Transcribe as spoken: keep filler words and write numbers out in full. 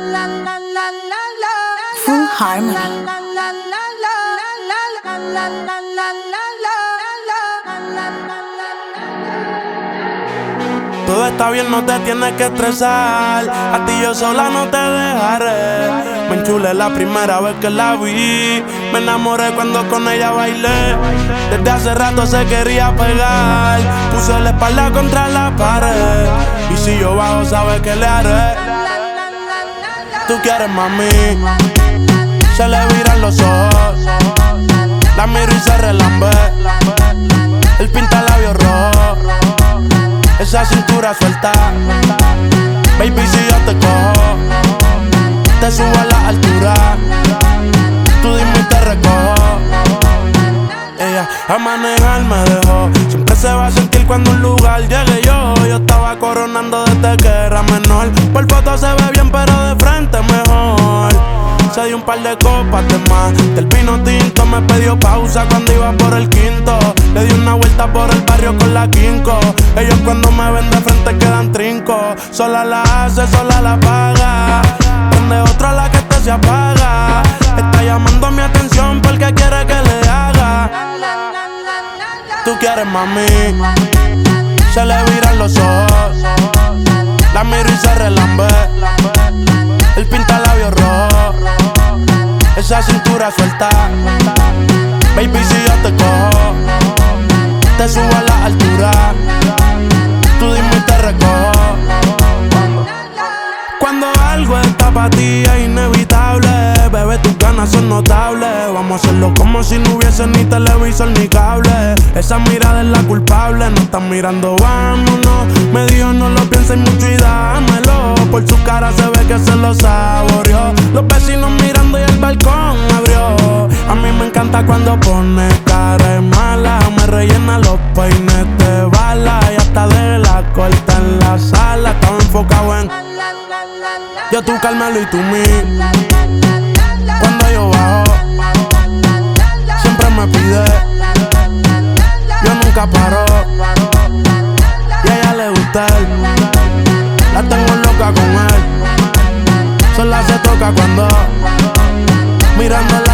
Full Harmony. Todo está bien, no te tienes que estresar. A ti yo sola no te dejaré. Me enchulé la primera vez que la vi. Me enamoré cuando con ella bailé. Desde hace rato se quería pegar. Puse la espalda contra la pared. Y si yo bajo, sabes que le haré. Tú quieres, mami. Se le viran los ojos. La miro y se relambe. El pinta labios rojo. Esa cintura suelta. Baby, si yo te cojo, te subo a la altura. Tú dime y te recojo. Ella a manejar me dejó. Siempre se va a sentir cuando un lugar llegue yo. Yo estaba coronando desde que era menor. Por foto se ve bien, pero de frente mejor. Se dio un par de copas de más. Del vino tinto me pidió pausa cuando iba por el quinto. Le di una vuelta por el barrio con la quinco. Ellos cuando me ven de frente quedan trinco. Sola la hace, sola la paga. Prende otra la que este se apaga. Está llamando mi atención porque quiere que le haga. Tú quieres, mami. Se le viran los ojos. La miro y se relambe. El pinta labios rojo. Esa cintura suelta. Baby, si yo te cojo, te subo a la altura. Tú dime y te recojo. Cuando algo está para ti es inevitable. Bebé, tus ganas son notables. Vamos a hacerlo como si no hubiese ni televisor ni cable. Esa mirada es la culpable. No están mirando, vámonos. Me dijo no lo pienses mucho y dámelo. Por su cara se ve que se lo saboreó. Los vecinos mirando y el balcón abrió. A mí me encanta cuando pone cara de mala. Me rellena los peines de bala. Y hasta de la corta en la sala. Estaba enfocado en yo, tú, Carmelo y tú, mí. Cuando yo bajo, siempre me pide. Yo nunca paro. Y a ella le gusta él. La tengo loca con él. Sola se toca cuando mirándola